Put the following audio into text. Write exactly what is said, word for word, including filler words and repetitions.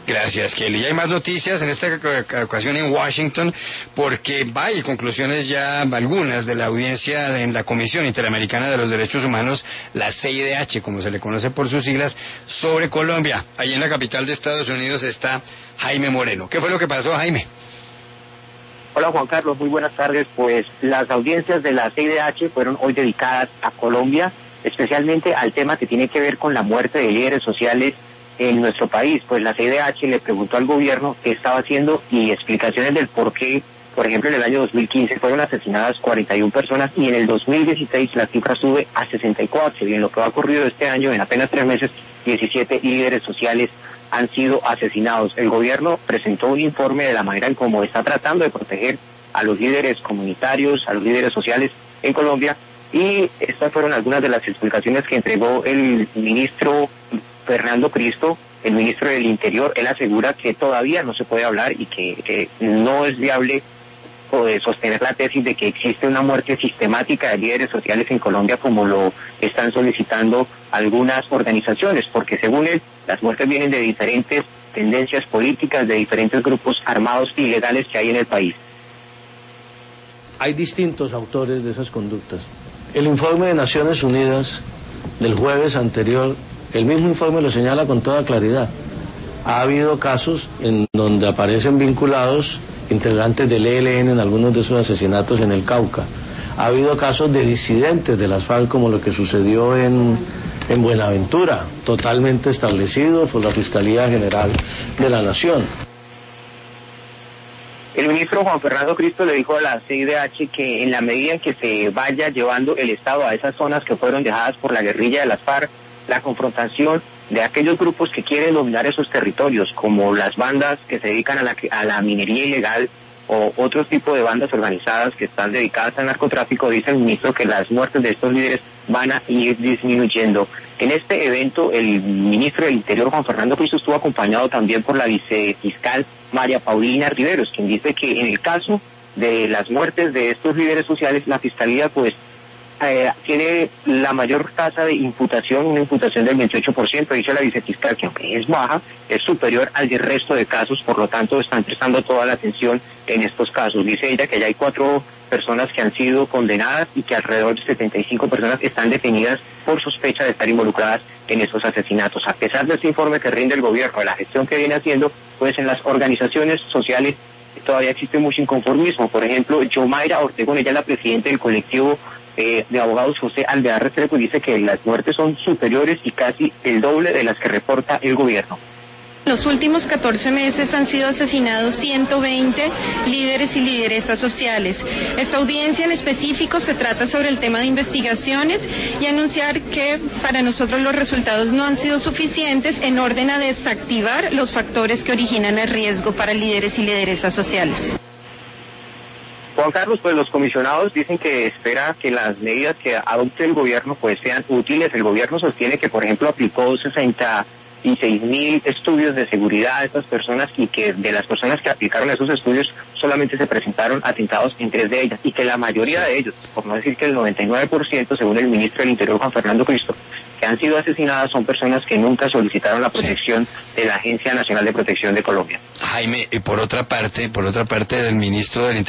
Gracias, Kelly. Y hay más noticias en esta ocasión en Washington, porque hay conclusiones ya algunas de la audiencia en la Comisión Interamericana de los Derechos Humanos, la C I D H, como se le conoce por sus siglas, sobre Colombia. Allí en la capital de Estados Unidos está Jaime Moreno. ¿Qué fue lo que pasó, Jaime? Hola, Juan Carlos, muy buenas tardes. Pues las audiencias de la C I D H fueron hoy dedicadas a Colombia, especialmente al tema que tiene que ver con la muerte de líderes sociales en nuestro país. Pues la C I D H le preguntó al gobierno qué estaba haciendo y explicaciones del por qué. Por ejemplo, en el año dos mil quince fueron asesinadas cuarenta y una personas y en el dos mil dieciséis la cifra sube a sesenta y cuatro. Y en lo que ha ocurrido este año, en apenas tres meses, diecisiete líderes sociales han sido asesinados. El gobierno presentó un informe de la manera en cómo está tratando de proteger a los líderes comunitarios, a los líderes sociales en Colombia, y estas fueron algunas de las explicaciones que entregó el ministro Fernando Cristo, el ministro del Interior. Él asegura que todavía no se puede hablar y que, que no es viable poder sostener la tesis de que existe una muerte sistemática de líderes sociales en Colombia, como lo están solicitando algunas organizaciones, porque según él, las muertes vienen de diferentes tendencias políticas, de diferentes grupos armados ilegales que hay en el país. Hay distintos autores de esas conductas. El informe de Naciones Unidas del jueves anterior, el mismo informe lo señala con toda claridad. Ha habido casos en donde aparecen vinculados integrantes del E L N en algunos de esos asesinatos en el Cauca. Ha habido casos de disidentes de las FARC, como lo que sucedió en, en Buenaventura, totalmente establecido por la Fiscalía General de la Nación. El ministro Juan Fernando Cristo le dijo a la C I D H que en la medida en que se vaya llevando el Estado a esas zonas que fueron dejadas por la guerrilla de las FARC, la confrontación de aquellos grupos que quieren dominar esos territorios, como las bandas que se dedican a la, a la minería ilegal o otro tipo de bandas organizadas que están dedicadas al narcotráfico, dice el ministro que las muertes de estos líderes van a ir disminuyendo. En este evento, el ministro del Interior, Juan Fernando Cristo, estuvo acompañado también por la vicefiscal María Paulina Riveros, quien dice que en el caso de las muertes de estos líderes sociales, la Fiscalía pues Eh, tiene la mayor tasa de imputación, una imputación del veintiocho por ciento, dice la vicefiscal, que aunque es baja, es superior al del resto de casos, por lo tanto están prestando toda la atención en estos casos. Dice ella que ya hay cuatro personas que han sido condenadas y que alrededor de setenta y cinco personas están detenidas por sospecha de estar involucradas en estos asesinatos. A pesar de este informe que rinde el gobierno, de la gestión que viene haciendo, pues en las organizaciones sociales todavía existe mucho inconformismo. Por ejemplo, Yomaira Ortegón, ella es la presidenta del colectivo Eh, de abogados José Alvear Restrepo, dice que las muertes son superiores y casi el doble de las que reporta el gobierno. Los últimos catorce meses han sido asesinados ciento veinte líderes y lideresas sociales. Esta audiencia en específico se trata sobre el tema de investigaciones y anunciar que para nosotros los resultados no han sido suficientes en orden a desactivar los factores que originan el riesgo para líderes y lideresas sociales. Juan Carlos, pues los comisionados dicen que espera que las medidas que adopte el gobierno pues sean útiles. El gobierno sostiene que, por ejemplo, aplicó sesenta y seis mil estudios de seguridad a estas personas y que de las personas que aplicaron esos estudios solamente se presentaron atentados en tres de ellas y que la mayoría de ellos, por no decir que el noventa y nueve por ciento, según el ministro del Interior, Juan Fernando Cristo, que han sido asesinadas son personas que nunca solicitaron la protección sí. de la Agencia Nacional de Protección de Colombia. Jaime, y por otra parte, por otra parte, el ministro del Interior